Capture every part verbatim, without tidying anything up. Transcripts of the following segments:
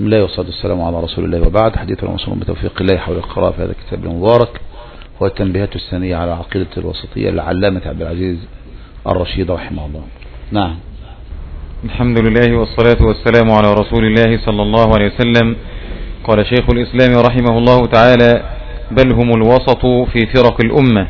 بسم الله والصلاة والسلام على رسول الله، وبعد. حديثنا وصول بتوفيق الله حول القراءة في هذا الكتاب المبارك هو التنبيهات الثانية على عقيدة الوسطية للعلامة عبد العزيز الرشيد رحمه الله. نعم. الحمد لله والصلاة والسلام على رسول الله صلى الله عليه وسلم. قال شيخ الإسلام رحمه الله تعالى: بل هم الوسط في فرق الأمة.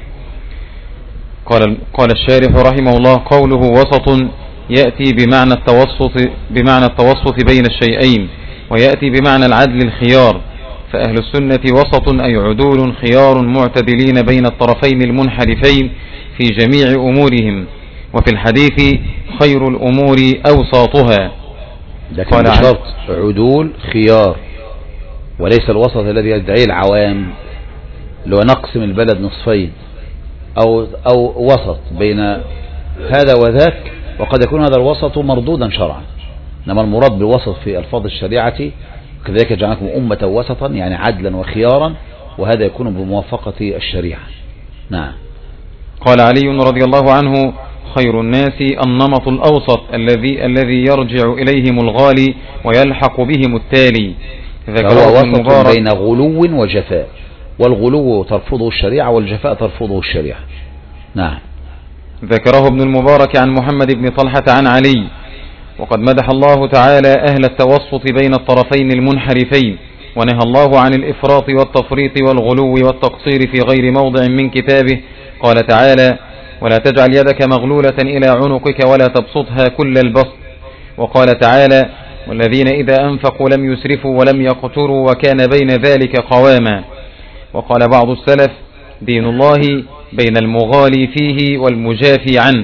قال, قال الشارح رحمه الله: قوله وسط يأتي بمعنى التوسط, بمعنى التوسط بين الشيئين، ويأتي بمعنى العدل الخيار، فأهل السنة وسط أي عدول خيار معتدلين بين الطرفين المنحرفين في جميع أمورهم. وفي الحديث: خير الأمور أوساطها. لكن بشرط عدول خيار، وليس الوسط الذي يدعيه العوام اللي هو نقسم البلد نصفين أو, أو وسط بين هذا وذاك، وقد يكون هذا الوسط مردودا شرعا. إنما المراد بالوسط في ألفاظ الشريعة: كذلك جعلناكم أمة وسطا، يعني عدلا وخيارا، وهذا يكون بموافقة الشريعة. نعم. قال علي رضي الله عنه: خير الناس النمط الأوسط الذي الذي يرجع إليهم الغالي ويلحق بهم التالي. فهو وسط بين غلو وجفاء، والغلو ترفضه الشريعة والجفاء ترفضه الشريعة. نعم. ذكره ابن المبارك عن محمد بن طلحة عن علي: وقد مدح الله تعالى أهل التوسط بين الطرفين المنحرفين، ونهى الله عن الإفراط والتفريط والغلو والتقصير في غير موضع من كتابه. قال تعالى: ولا تجعل يدك مغلولة إلى عنقك ولا تبسطها كل البسط. وقال تعالى: والذين إذا أنفقوا لم يسرفوا ولم يقتروا وكان بين ذلك قواما. وقال بعض السلف: دين الله بين المغالي فيه والمجافي عنه.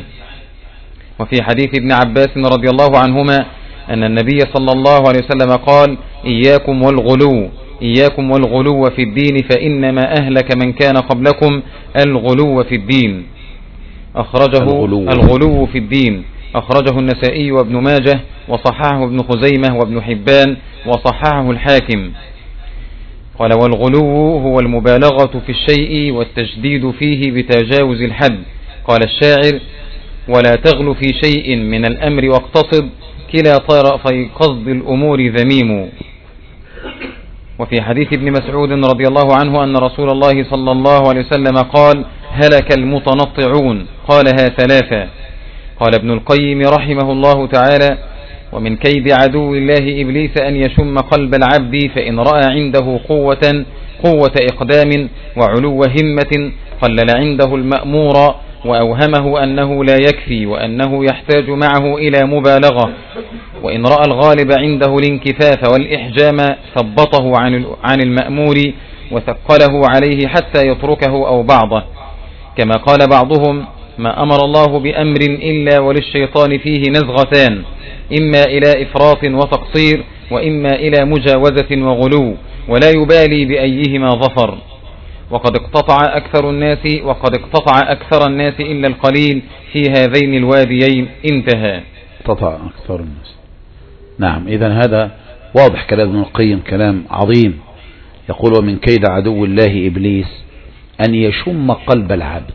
وفي حديث ابن عباس رضي الله عنهما أن النبي صلى الله عليه وسلم قال: إياكم والغلو إياكم والغلو في الدين فإنما أهلك من كان قبلكم الغلو في الدين. أخرجه الغلو, الغلو في الدين أخرجه النسائي وابن ماجه، وصححه ابن خزيمة وابن حبان، وصححه الحاكم. قال: والغلو هو المبالغة في الشيء والتشديد فيه بتجاوز الحد. قال الشاعر: ولا تغل في شيء من الأمر واقتصد، كلا طرفي قصد الأمور ذميم. وفي حديث ابن مسعود رضي الله عنه أن رسول الله صلى الله عليه وسلم قال: هلك المتنطعون. قالها ثلاثة. قال ابن القيم رحمه الله تعالى: ومن كيد عدو الله إبليس أن يشم قلب العبد، فإن رأى عنده قوة قوة إقدام وعلو همة قلل عنده المأمور، وأوهمه أنه لا يكفي وأنه يحتاج معه إلى مبالغة. وإن رأى الغالب عنده الانكفاف والإحجام ثبطه عن المأمور وثقله عليه حتى يتركه أو بعضه. كما قال بعضهم: ما أمر الله بأمر إلا وللشيطان فيه نزغتان، إما إلى إفراط وتقصير، وإما إلى مجاوزة وغلو، ولا يبالي بأيهما ظفر. وقد اقتطع أكثر الناس وقد اقتطع أكثر الناس إلا القليل في هذين الواديين. انتهى. اقتطع أكثر الناس. نعم. إذن هذا واضح كلام ابن القيم، كلام عظيم. يقول: ومن كيد عدو الله إبليس أن يشم قلب العبد،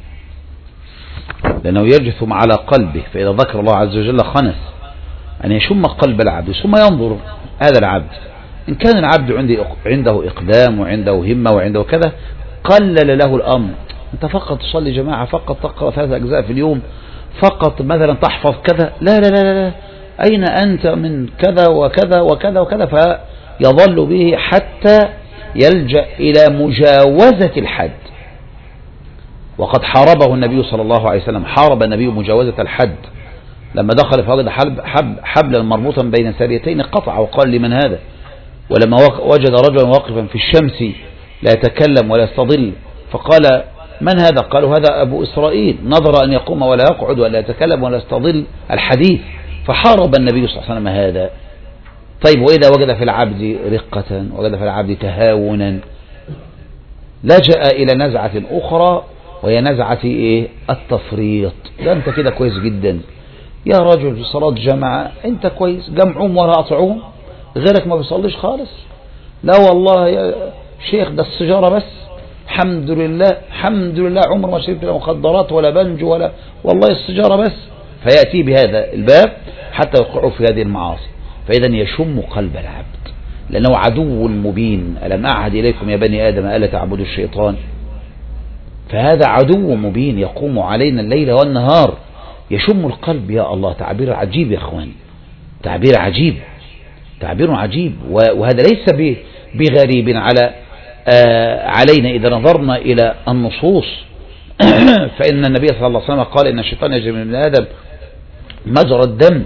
لأنه يجثم على قلبه، فإذا ذكر الله عز وجل خنس. أن يشم قلب العبد ثم ينظر هذا العبد، إن كان العبد عنده إقدام وعنده همة وعنده كذا، قلل له الأمر. أنت فقط تصلي جماعة، فقط تقرأ ثلاثة أجزاء في اليوم، فقط مثلا تحفظ كذا، لا لا لا لا أين أنت من كذا وكذا وكذا وكذا، فيظل به حتى يلجأ إلى مجاوزة الحد. وقد حاربه النبي صلى الله عليه وسلم، حارب النبي مجاوزة الحد لما دخل فوجد حب حبلا مربوطا بين ساريتين قطع، وقال: لمن هذا؟ ولما وجد رجلا واقفا في الشمس لا يتكلم ولا يستظل، فقال: من هذا؟ قالوا: هذا أبو إسرائيل، نظر أن يقوم ولا يقعد ولا يتكلم ولا يستظل الحديث، فحارب النبي صلى الله عليه وسلم هذا. طيب، وإذا وجد في العبد رقة، وجد في العبد تهاونا، لجأ إلى نزعة أخرى، وهي نزعة إيه؟ التفريط. ده أنت كده كويس جدا يا رجل، في صلاة جماعة أنت كويس، جمعهم ولا أطعهم، غيرك ما بيصليش خالص. لا والله يا شيخ، ده السجارة بس، الحمد لله الحمد لله عمر ما شربت لا مخدرات ولا بنج ولا، والله السجارة بس. فيأتي بهذا الباب حتى يقعوا في هذه المعاصي. فإذا يشم قلب العبد. لأنه عدو مبين. ألم أعهد إليكم يا بني آدم ألا تعبدوا الشيطان؟ فهذا عدو مبين يقوم علينا الليل والنهار يشم القلب. يا الله، تعبير عجيب يا أخواني، تعبير عجيب، تعبير عجيب. وهذا ليس بغريب على آه علينا إذا نظرنا إلى النصوص. فإن النبي صلى الله عليه وسلم قال إن الشيطان يجري من ابن آدم مجرى الدم،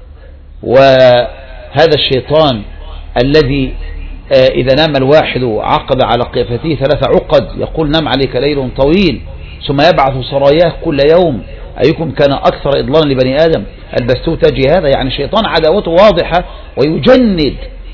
وهذا الشيطان الذي آه إذا نام الواحد عقد على قفته ثلاث عقد، يقول نم عليك ليل طويل، ثم يبعث سراياه كل يوم أيكم كان أكثر إضلالا لبني آدم البستوه تجي. هذا يعني الشيطان عداوته واضحة ويجند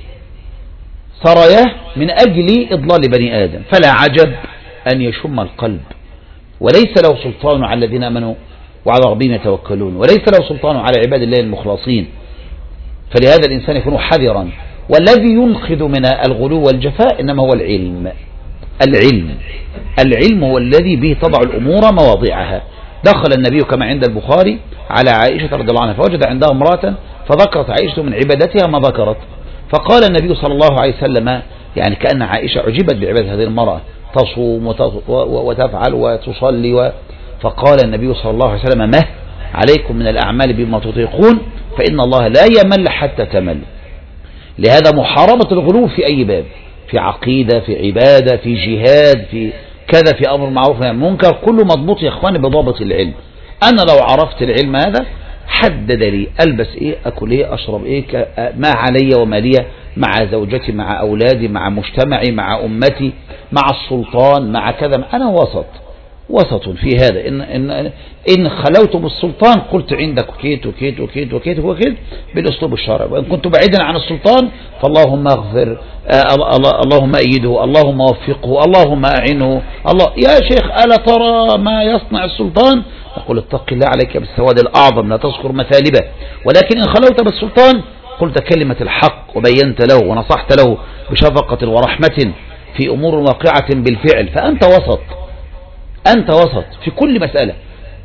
سراياه من أجل إضلال بني آدم، فلا عجب أن يشم القلب. وليس له سلطان على الذين آمنوا وعلى ربهم يتوكلون، وليس له سلطان على عباد الله المخلصين. فلهذا الإنسان يكون حذرا. والذي ينقذ من الغلو والجفاء إنما هو العلم. العلم العلم هو الذي به تضع الأمور مواضعها. دخل النبي كما عند البخاري على عائشة رضي الله عنها فوجد عندها امرأة، فذكرت عائشة من عبادتها ما ذكرت، فقال النبي صلى الله عليه وسلم، يعني كأن عائشة عجبت بعبادة هذه المرأة، تصوم وتفعل وتصلي و... فقال النبي صلى الله عليه وسلم ما عليكم من الأعمال بما تطيقون فإن الله لا يمل حتى تمل. لهذا محاربة الغلو في أي باب، في عقيدة، في عبادة، في جهاد، في كذا، في أمر معروف ونهي عن المنكر، كله مضبوط يا إخواني بضابط العلم. أنا لو عرفت العلم هذا حدد لي ألبس إيه، أكل إيه، أشرب إيه، ما علي وما لي، مع زوجتي، مع أولادي، مع مجتمعي، مع أمتي، مع السلطان، مع كذا. أنا وسط وسط في هذا. إن, إن, إن خلوت بالسلطان قلت عندك كيت وكيت وكيت وكيت وكيت بالأسلوب الشرعي، وإن كنت بعيدا عن السلطان فاللهم اغفر، اللهم أيده، اللهم وفقه، اللهم أعنه. الله يا شيخ ألا ترى ما يصنع السلطان؟ نقول اتق الله عليك بالسواد الأعظم لا تذكر مثالبه. ولكن إن خلوت بالسلطان قلت كلمة الحق وبينت له ونصحت له بشفقة ورحمة في أمور واقعة بالفعل، فأنت وسط، أنت وسط في كل مسألة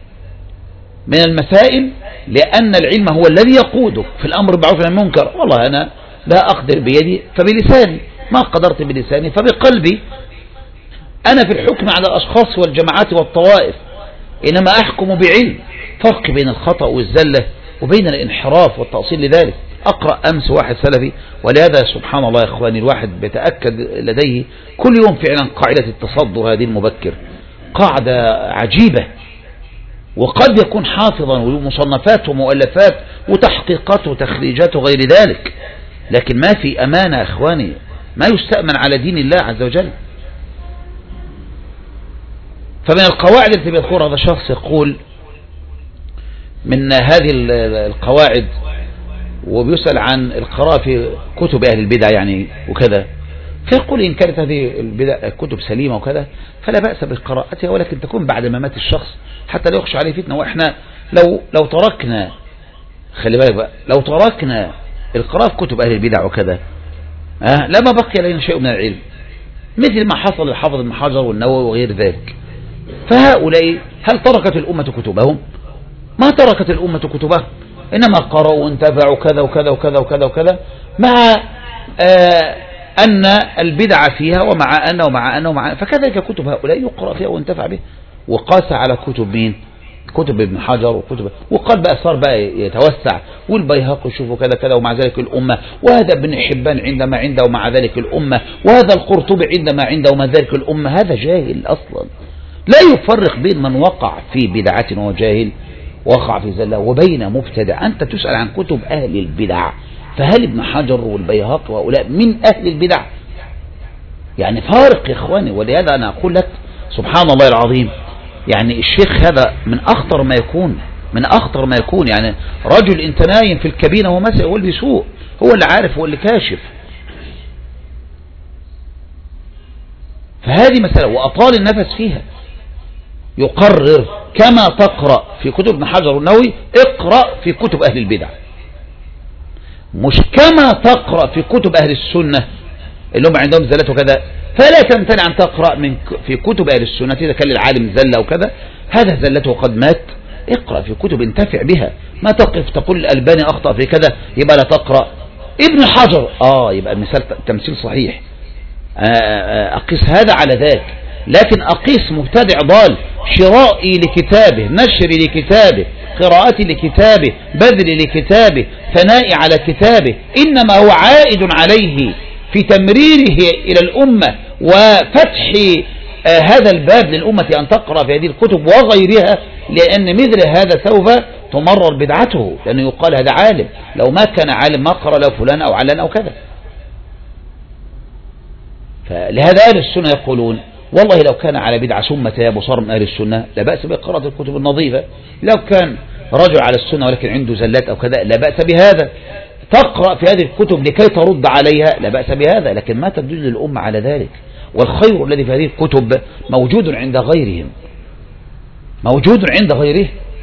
من المسائل. لأن العلم هو الذي يقودك في الأمر بالمعروف والنهي عن المنكر. والله أنا لا أقدر بيدي فبلساني، ما قدرت بلساني فبقلبي. أنا في الحكم على الأشخاص والجماعات والطوائف إنما أحكم بعلم. فرق بين الخطأ والزلة وبين الانحراف والتأصيل لذلك. أقرأ أمس واحد سلفي، ولهذا سبحان الله يا إخواني الواحد بيتأكد لديه كل يوم فعلا قاعدة التصدر هذه المبكر، قاعدة عجيبة، وقد يكون حافظا ومصنفات ومؤلفات وتحقيقات وتخريجات وغير ذلك، لكن ما في أمانة يا إخواني، ما يستأمن على دين الله عز وجل. فمن القواعد التي بيذكرها هذا الشخص يقول من هذه القواعد، وبيسأل عن القراءة في كتب أهل البدع يعني وكذا، فيقول إن كانت هذه البدع الكتب سليمة وكذا فلا بأس بقراءتها، ولكن تكون بعد ما مات الشخص حتى لا يخشى عليه فتنة. وإحنا لو لو تركنا، خلي بالك بقى، لو تركنا القراءة في كتب أهل البدع وكذا أه لما بقي لنا شيء من العلم، مثل ما حصل للحافظ ابن حجر والنووي وغير ذلك. فهؤلاء هل تركت الأمة كتبهم؟ ما تركت الأمة كتبهم، إنما قرأوا وانتفعوا كذا وكذا وكذا وكذا وكذا، مع آه أن البدع فيها ومع أن ومع أن ومع أن. فكذلك كتب هؤلاء يقرأ فيها وانتفع به. وقاس على كتب مين؟ كتب ابن حجر وكتب، وقال بقى صار بقى يتوسع، والبيهقي يشوفوا كذا كذا ومع ذلك الأمة، وهذا ابن حبان عندما عنده ومع ذلك الأمة، وهذا القرطبي عندما عنده ومع ذلك الأمة. هذا جاهل أصلا، لا يفرق بين من وقع في بدعة وهو جاهل وقع في زلة وبين مبتدع. أنت تسأل عن كتب أهل البدع، فهل ابن حجر والبيهقي وهؤلاء من أهل البدع؟ يعني فارق يا إخواني. ولهذا أنا أقول لك سبحان الله العظيم، يعني الشيخ هذا من أخطر ما يكون، من أخطر ما يكون. يعني رجل انت نايم في الكابينة وهو مسئ، هو اللي بيسوق، هو اللي عارف، هو اللي كاشف. فهذه مسألة وأطال النفس فيها. يقرر كما تقرأ في كتب ابن حجر والنووي اقرأ في كتب أهل البدع، مش كما تقرأ في كتب أهل السنة اللي هم عندهم زلات وكذا. فلا تمتنع أن تقرأ من في كتب أهل السنة إذا كان للعالم زلة وكذا، هذا زلته قد مات. اقرأ في كتب انتفع بها، ما تقف تقول الألباني أخطأ في كذا يبقى لا تقرأ. ابن حجر اه يبقى المثال تمثيل صحيح، أقيس هذا على ذاك. لكن أقيس مبتدع ضال شرائي لكتابه، نشري لكتابه، قراءتي لكتابه، بذلي لكتابه، ثنائي على كتابه، إنما هو عائد عليه في تمريره إلى الأمة وفتح آه هذا الباب للأمة أن تقرأ في هذه الكتب وغيرها، لأن مثل هذا سوف تمرر بدعته، لأنه يقال هذا عالم، لو ما كان عالم ما قرأ له فلان أو علان أو كذا. فلهذا أهل السنة يقولون والله لو كان على بدعة ثم تاب وصار من أهل السنة لا بأس بقراءة الكتب النظيفة، لو كان رجل على السنة ولكن عنده زلات أو كذا لا بأس بهذا، تقرأ في هذه الكتب لكي ترد عليها لا بأس بهذا، لكن ما تدل الأمة على ذلك. والخير الذي في هذه الكتب موجود عند غيرهم، موجود عند غيره.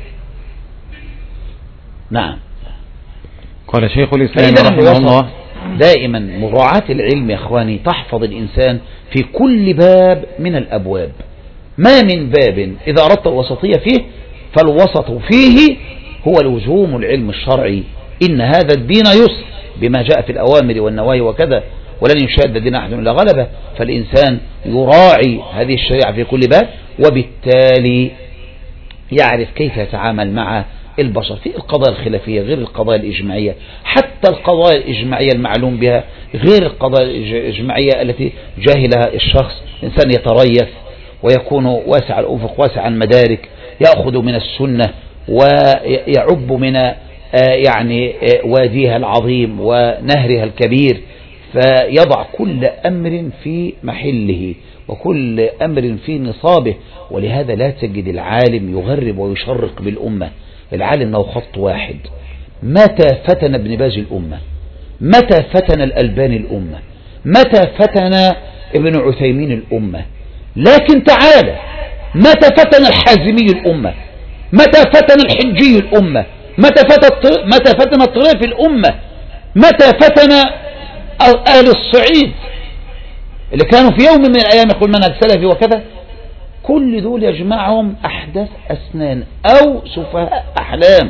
نعم. قال شيخ الإسلام رحمه الله دائما مراعاة العلم يا أخواني تحفظ الإنسان في كل باب من الأبواب. ما من باب إذا أردت الوسطية فيه فالوسط فيه هو لزوم العلم الشرعي، إن هذا الدين يسر بما جاء في الأوامر والنواهي وكذا، ولن يشاد دين أحد إلا غلبه. فالإنسان يراعي هذه الشريعة في كل باب، وبالتالي يعرف كيف يتعامل مع البشر في القضايا الخلافية غير القضايا الإجماعية، حتى القضايا الإجماعية المعلوم بها غير القضايا الإجماعية التي جاهلها الشخص. إنسان يتريث ويكون واسع الأفق واسع المدارك، يأخذ من السنة ويعب من يعني واديها العظيم ونهرها الكبير، فيضع كل أمر في محله وكل أمر في نصابه. ولهذا لا تجد العالم يغرب ويشرق بالأمة، العالم له خط واحد. متى فتن ابن باز الأمة، متى فتن الألباني الأمة، متى فتن ابن عثيمين الأمة، لكن تعالى متى فتن الحازمي الأمة، متى فتن الحجي الأمة، متى فتن متى فتن الطريف الأمة، متى فتن أهل الصعيد اللي كانوا في يوم من الأيام يقول منهج سلفي وكذا. كل دول يجمعهم أحداث أسنان أو سفهاء أحلام،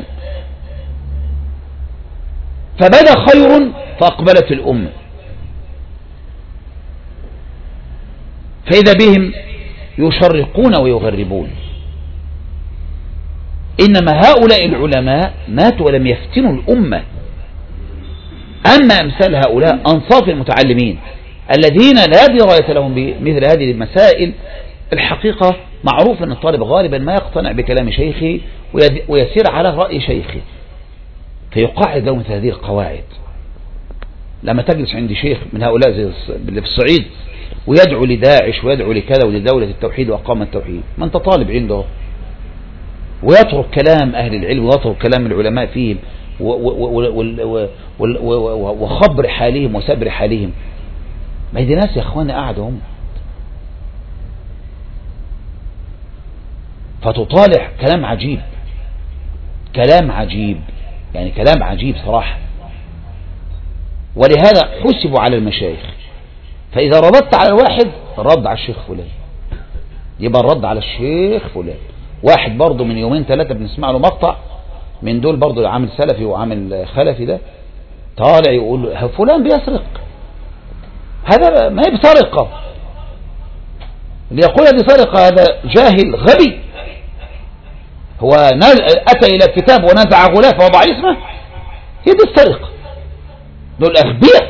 فبدا خير فأقبلت الأمة، فإذا بهم يشرقون ويغربون. إنما هؤلاء العلماء ماتوا ولم يفتنوا الأمة. أما أمثال هؤلاء أنصاف المتعلمين الذين لا دراية لهم بمثل هذه المسائل، الحقيقة معروف أن الطالب غالبا ما يقتنع بكلام شيخه ويسير على رأي شيخه، فيقاعد له مثل هذه القواعد. لما تجلس عند شيخ من هؤلاء زي اللي في الصعيد ويدعو لداعش ويدعو لكذا ولدولة التوحيد وأقام التوحيد، ما أنت طالب عنده، ويترك كلام أهل العلم ويترك كلام العلماء فيهم وخبر حالهم وسبر حالهم. ما دي ناس يا أخواني قاعدة هم، فتطالع كلام عجيب، كلام عجيب يعني كلام عجيب صراحة. ولهذا حسبوا على المشايخ، فإذا رددت على الواحد رد على الشيخ فلان، يبقى الرد على الشيخ فلان. واحد برضه من يومين ثلاثة بنسمع له مقطع من دول برضه عامل سلفي وعامل خلفي، ده طالع يقول فلان بيسرق، هذا ما هي بسرقة، اللي يقول هذه سرقة هذا جاهل غبي. هو أتى إلى الكتاب ونزع غلاف ووضع اسمه، هي دي السرقة. دول أغبياء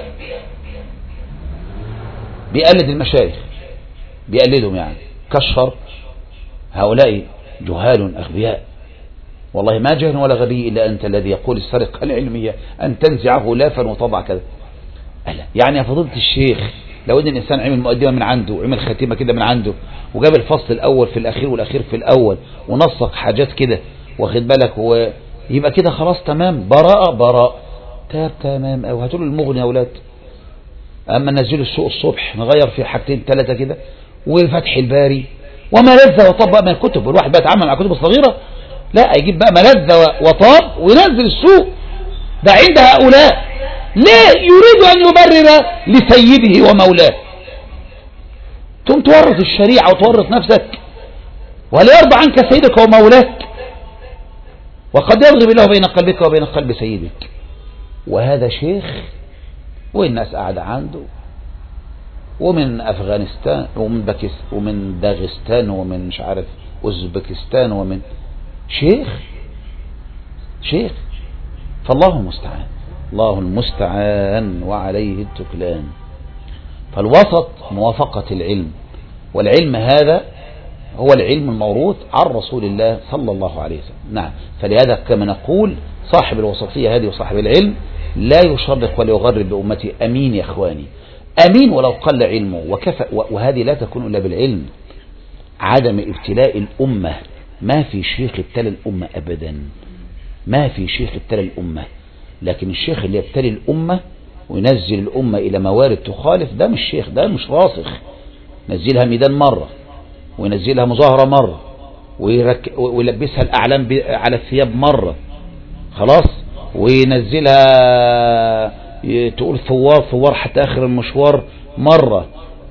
بيقلد المشايخ، بيقلدهم يعني كالشر. هؤلاء جهال أغبياء، والله ما جهل ولا غبي إلا أنت الذي يقول السرقة العلمية أن تنزع غلافا وتضع كذا. يعني يا فضيلة الشيخ لو ان الانسان عمل مقدمة من عنده وعمل ختيمة كده من عنده وجاب الفصل الاول في الاخير والاخير في الاول ونسق حاجات كده واخد بالك، هو يبقى كده خلاص تمام، براءة براء تاب تمام. او هاتوا له المغني يا اولاد، اما ننزله السوق الصبح نغير فيه حاجتين ثلاثة كده، وفتح الباري وما لذ وطاب بقى من الكتب. والواحد بقى يتعامل مع الكتب الصغيرة، لا يجيب بقى ما لذ وطاب وينزل السوق. ده عند هؤلاء ليه يريد أن يبرر لسيده ومولاه. ثم تورط الشريعة وتورط نفسك، ولا يرضى عنك سيدك ومولاك، وقد يضرب الله بين قلبك وبين قلب سيدك. وهذا شيخ والناس قاعدة عنده، ومن أفغانستان ومن باكستان ومن داغستان ومن مش عارف أوزبكستان ومن شيخ شيخ فالله المستعان، الله المستعان وعليه التكلان. فالوسط موافقة العلم، والعلم هذا هو العلم الموروث عن رسول الله صلى الله عليه وسلم. نعم، فلهذا كما نقول صاحب الوسطية هذه وصاحب العلم لا يشرق ولا يغرب بأمتي. أمين يا إخواني، أمين ولو قل علمه وكفى، وهذه لا تكون إلا بالعلم. عدم ابتلاء الأمة، ما في شيخ ابتلى الأمة أبدا، ما في شيخ ابتلى الأمة، لكن الشيخ اللي يبتلي الأمة وينزل الأمة إلى موارد تخالف، ده مش شيخ، ده مش راسخ. نزلها ميدان مرة، وينزلها مظاهرة مرة، ويرك... ويلبسها الأعلام ب... على الثياب مرة، خلاص، وينزلها تقول ثوار ثوار حتى آخر المشوار مرة،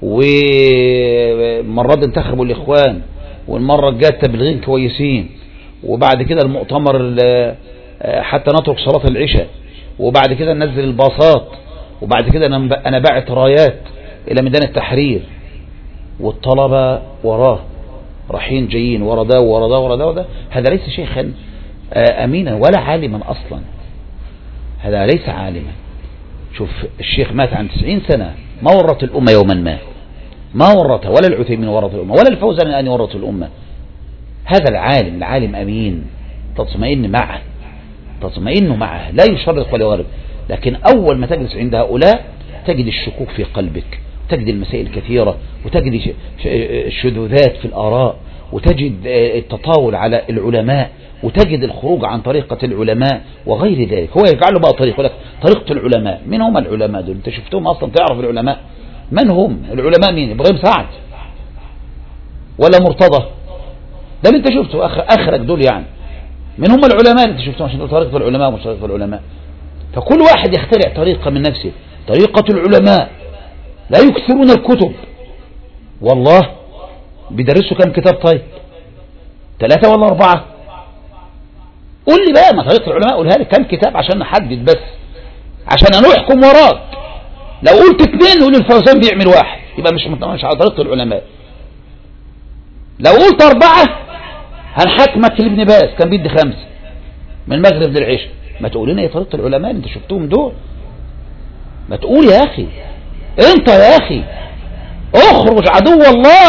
ومرة انتخبوا الإخوان، والمرة الجاية تبلغين كويسين، وبعد كده المؤتمر حتى نترك صلاة العشاء، وبعد كده ننزل الباصات، وبعد كده أنا باعت رايات إلى ميدان التحرير، والطلبة وراه رايحين جايين ورا ده ورا ده ورا ده وده. هذا ليس شيخا أمينا ولا عالما أصلا، هذا ليس عالما. شوف الشيخ مات عن تسعين سنة، ما ورط الأمة يوما ما، ما ورطها، ولا العثيمين ورط الأمة، ولا الفوزان أن يورط الأمة. هذا العالم، العالم أمين تطمئن معه، تطمئن معه، لا يشرق ولا يغرب. لكن أول ما تجلس عند هؤلاء تجد الشكوك في قلبك، تجد المسائل كثيرة، وتجد الشذوذات في الآراء، وتجد التطاول على العلماء، وتجد الخروج عن طريقة العلماء وغير ذلك. هو يجعله بقى طريقة لك طريقة العلماء. من هم العلماء دول؟ انت شفتهم أصلا؟ تعرف العلماء من هم؟ العلماء مين؟ إبراهيم سعد ولا مرتضى؟ ده اللي انت شفته أخرك دول يعني. من هم العلماء اللي انت شفتهم؟ عشان طريقة العلماء ومش طريقة العلماء. فكل واحد يخترع طريقة من نفسه. طريقة العلماء لا يكثرون الكتب، والله بيدرسوا كم كتاب؟ طيب ثلاثة ولا أربعة؟ قول لي بقى، ما طريقة العلماء قولها لي كم كتاب عشان نحدد، بس عشان أنا أحكم وراك. لو قلت اثنين نقول الفوزان بيعمل واحد، يبقى مش مش على طريقة العلماء. لو قلت أربعة هنحكمك لابن باز كان بيدي خمسة من المغرب للعشاء. ما تقول لنا ايه طريقة العلماء اللي انت شفتهم دول؟ ما تقول يا أخي، انت يا أخي اخرج عدو الله،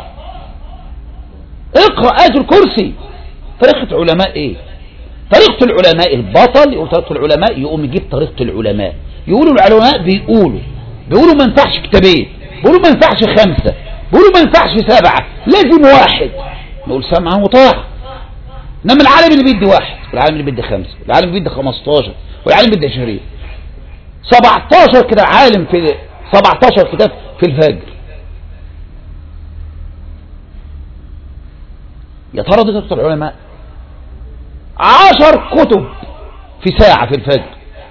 اقرأ آية الكرسي. طريقة علماء ايه؟ طريقة العلماء البطل يقول طريقة العلماء، يقوم يجيب طريقة العلماء. يقولوا العلماء بيقولوا بيقولوا ما ينفعش كتابين، بيقولوا ما ينفعش خمسة، بيقولوا ما ينفعش سبعة، لازم واحد. نقول سمعا وطاعة. انما العالم اللي بيدي واحد، والعالم اللي بيدي خمسة، والعالم اللي بيدي خمستاشر، والعالم بيدي عشرين، سبعتاشر كده عالم في سبعتاشر كتاب في الفجر. يا ترى دي طريقة العلماء؟ عشر كتب في ساعة في الفجر.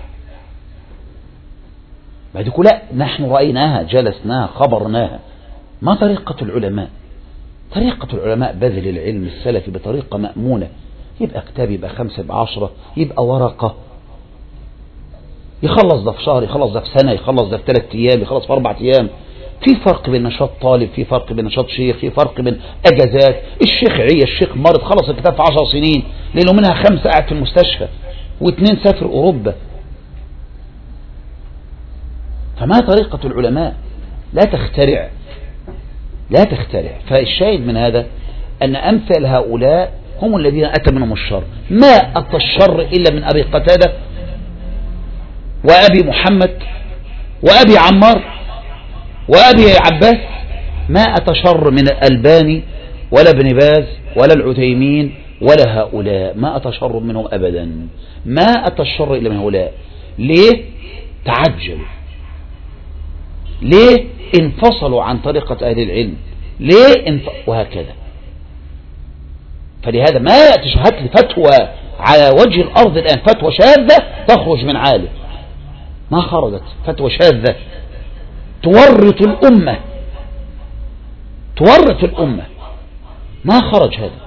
ما دي كلها نحن رأيناها، جلسناها، خبرناها. ما طريقة العلماء؟ طريقة العلماء بذل العلم السلفي بطريقة مأمونة. يبقى كتاب، يبقى خمسة، يبقى عشرة، يبقى ورقة، يخلص ده في شهر، يخلص ده في سنة، يخلص ده في ثلاث أيام، يخلص في أربع أيام. في فرق بين نشاط طالب، في فرق بين نشاط شيخ، في فرق بين أجازات. الشيخ عيا، الشيخ مرض، خلص الكتاب في عشر سنين، لأنه منها خمسة قاعد في المستشفى واثنين سافر أوروبا. فما طريقة العلماء؟ لا تخترع، لا تخترع. فالشاهد من هذا أن أمثال هؤلاء هم الذين أتى منهم الشر. ما أتى الشر إلا من أبي قتادة وأبي محمد وأبي عمار وأبي عباس. ما أتى شر من الألباني ولا ابن باز ولا العثيمين ولا هؤلاء، ما أتى شر منهم أبدا. ما أتى الشر إلا من هؤلاء. ليه؟ تعجلوا. ليه؟ انفصلوا عن طريقة أهل العلم. ليه؟ انف... وهكذا. فلهذا ما يأتي هات لي فتوى على وجه الأرض الآن، فتوى شاذة تخرج من عالم. ما خرجت فتوى شاذة تورط الأمة، تورط الأمة، ما خرج هذا.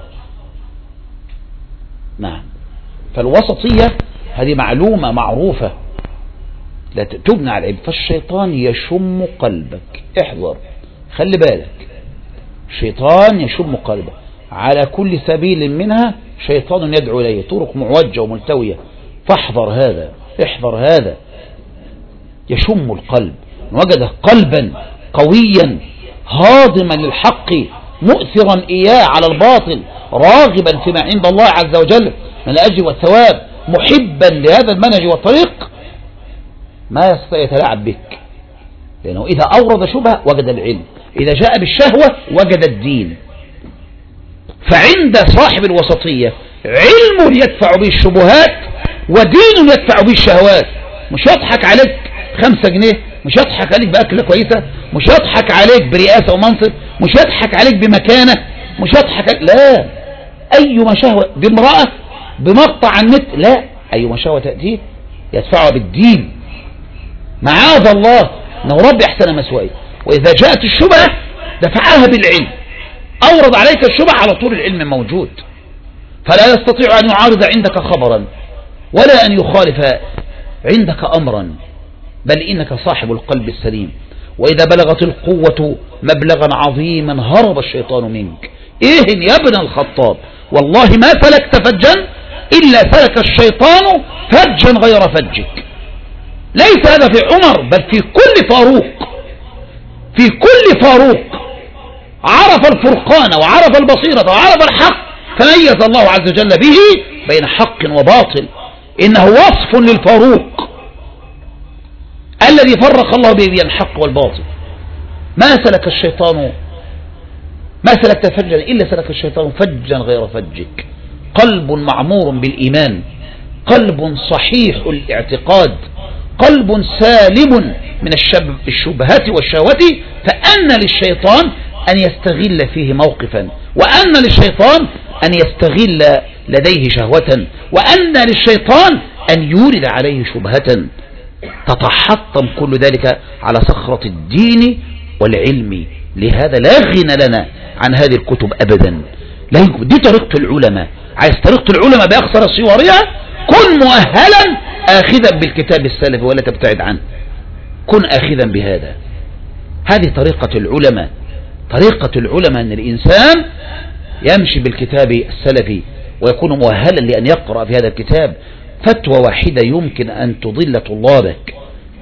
نعم. فالوسطية هذه معلومة معروفة، لا تبنى على العلم. فالشيطان يشم قلبك، احذر، خلي بالك، الشيطان يشم قلبك على كل سبيل منها شيطان يدعو إليه، طرق معوجة وملتوية، فاحذر هذا، احذر هذا. يشم القلب، وجد قلبا قويا هاضما للحق مؤثرا إياه على الباطل، راغبا فيما عند الله عز وجل من الأجر والثواب، محبا لهذا المنهج والطريق، ما يستطيع يتلاعب بك، لأنه إذا أورد شبهة وجد العلم، إذا جاء بالشهوة وجد الدين. فعند صاحب الوسطية علم يدفع به الشبهات ودين يدفع به الشهوات. مش يضحك عليك خمسة جنيه، مش يضحك عليك بأكلة كويسة، مش يضحك عليك برئاسة ومنصب، مش يضحك عليك بمكانة، مش يضحك عليك، لا، أيما شهوة دي امرأة بمقطع النت، لا، أيما شهوة تأتيه يدفعها بالدين. معاذ الله انه ربي احسن مسواه. واذا جاءت الشبهه دفعها بالعلم، اورد عليك الشبهه على طول العلم موجود، فلا يستطيع ان يعارض عندك خبرا ولا ان يخالف عندك امرا، بل انك صاحب القلب السليم. واذا بلغت القوه مبلغا عظيما هرب الشيطان منك. ايه يا ابن الخطاب، والله ما سلكت فجا الا سلك الشيطان فجا غير فجك. ليس هذا في عمر، بل في كل فاروق، في كل فاروق عرف الفرقان وعرف البصيرة وعرف الحق، فميز الله عز وجل به بين حق وباطل. إنه وصف للفاروق الذي فرق الله به بين الحق والباطل. ما سلك الشيطان ما سلكت فجا إلا سلك الشيطان فجا غير فجك. قلب معمور بالإيمان، قلب صحيح الاعتقاد، قلب سالم من الشبهات والشهوات، فأن للشيطان أن يستغل فيه موقفا، وأن للشيطان أن يستغل لديه شهوة، وأن للشيطان أن يورد عليه شبهة. تتحطم كل ذلك على صخرة الدين والعلم. لهذا لا غنى لنا عن هذه الكتب أبدا. لا يمكن. دي طريقة العلماء. عايز طريقة العلماء بأقصر صورها، كن مؤهلا آخذا بالكتاب السلفي ولا تبتعد عنه. كن آخذا بهذا. هذه طريقة العلماء. طريقة العلماء أن الإنسان يمشي بالكتاب السلفي ويكون مؤهلا لأن يقرأ في هذا الكتاب. فتوى واحدة يمكن أن تضل طلابك،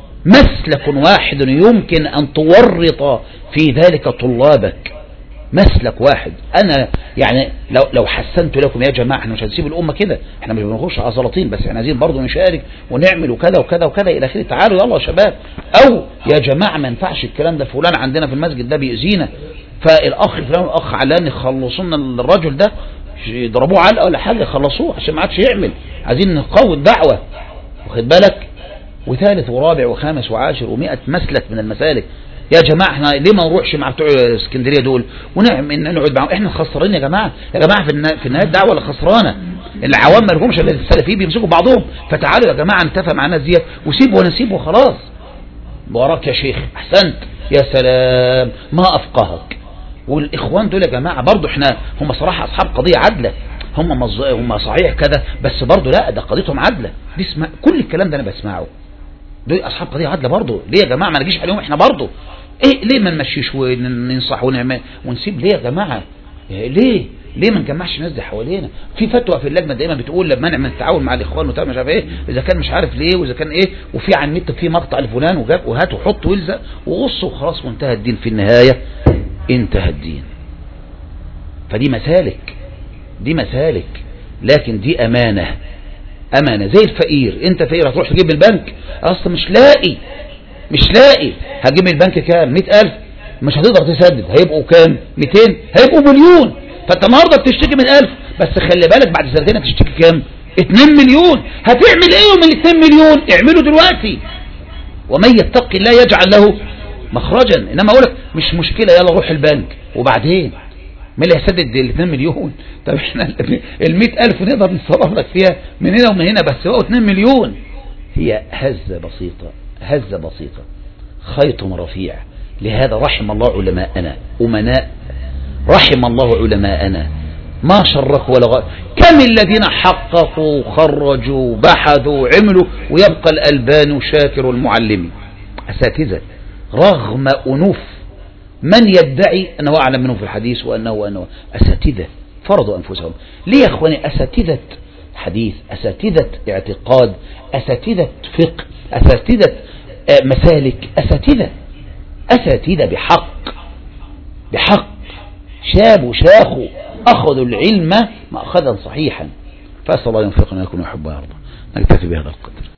مسلك واحد يمكن أن تورط في ذلك طلابك، مسلك واحد. أنا يعني لو لو حسنت لكم يا جماعة، احنا مش هنسيب الأمة كده، احنا مش بنخش على سلاطين، بس احنا عايزين برضه نشارك ونعمل وكذا وكذا وكذا إلى آخره. تعالوا يلا يا شباب، أو يا جماعة ما ينفعش الكلام ده، فلان عندنا في المسجد ده بيأذينا، فالأخ فلان والأخ علان يخلصونا الرجل ده، يضربوه علقة ولا حاجة، يخلصوه عشان ما عادش يعمل. عايزين نقوي الدعوة، واخد بالك؟ وثالث ورابع وخامس وعاشر ومئة مسلك من المسالك. يا جماعة احنا ليه ما نروحش مع بتوع اسكندرية دول ونعمل نقعد معاهم؟ احنا خسرانين يا جماعة. يا جماعة في النهاية الدعوة اللي خسرانة، العوام ما لهمش الا السلفيين بيمسكوا بعضهم. فتعالوا يا جماعة نتفق مع الناس ديت وسيب ونسيب وخلاص. وراك يا شيخ، احسنت، يا سلام، ما افقهك. والاخوان دول يا جماعة برضو احنا هم صراحة اصحاب قضية عدلة، هم مز... هم صحيح كذا، بس برضو لا، ده قضيتهم عدلة. بسمع كل الكلام ده انا بسمعه، دول اصحاب قضيه عادله برضه. ليه يا جماعه ما نجيش عليهم احنا برضه؟ ايه ليه ما نمشيش وننصح ونعمل ونسيب؟ ليه يا جماعه؟ ليه ليه ما نجمعش الناس دي حوالينا؟ في فتوى في اللجنه دايما بتقول لما نعمل التعاون مع الاخوان وبتاع مش عارف ايه، اذا كان مش عارف ليه واذا كان ايه، وفي على النت في مقطع لفلان وجاب وهات وحط والزق وغص وخلاص وانتهى الدين. في النهايه انتهى الدين. فدي مسالك، دي مسالك، لكن دي امانه، امانه. زي الفقير، انت فقير هتروح تجيب البنك اصلا مش لاقي مش لاقي هتجيب البنك كام؟ مئة ألف، مش هتقدر تسدد، هيبقوا كام؟ مئتين، هيبقوا مليون. فانت النهارده بتشتكي من ألف، بس خلي بالك بعد سنتين هتشتكي كام؟ اتنين مليون. هتعمل ايه من الاتنين مليون؟ اعمله دلوقتي. ومن يتق الله يجعل له مخرجا. انما اقول لك مش مشكله، يلا روح البنك، وبعدين مين اللي هيسدد ال اتنين مليون؟ طب احنا ال مئة ألف نقدر نتصرف لك فيها من هنا ومن هنا، بس هو اتنين مليون. هي هزة بسيطة، هزة بسيطة، خيط رفيع. لهذا رحم الله علماءنا أمناء، رحم الله علماءنا ما شركوا ولا غير. كم الذين حققوا خرجوا بحثوا عملوا، ويبقى الألباني شاكر المعلمي أساتذة رغم أنوف من يدعي أنه أعلم منه في الحديث وأنه وأنه أساتذة فرضوا أنفسهم. ليه يا أخواني؟ أساتذة حديث، أساتذة اعتقاد، أساتذة فقه، أساتذة مسالك، أساتذة أساتذة بحق بحق شابوا شاخوا أخذوا العلم مأخذا صحيحا. فأسأل الله ينفقنا يكون يحب ويرضى. نكتفي بهذا القدر.